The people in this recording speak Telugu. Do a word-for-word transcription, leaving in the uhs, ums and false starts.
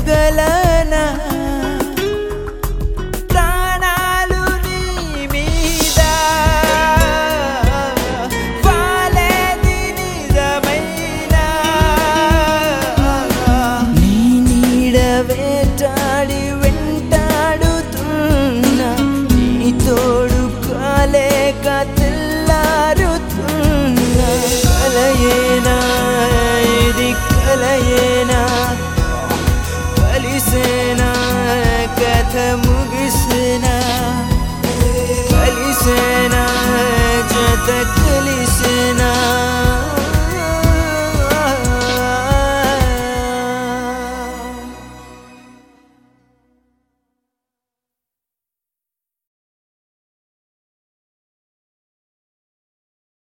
చెప్పగలనా ప్రాణాలు నీ మీద వాలేది నిజమైనా నీ నీడ వేటాడి వెంటాడుతున్నా నీ తోడు కాలేక తెల్లారుతున్నా కలయేనా ఇది కలయేనా కలిసేనా కథ ముగిసేనా కలిసేనా జత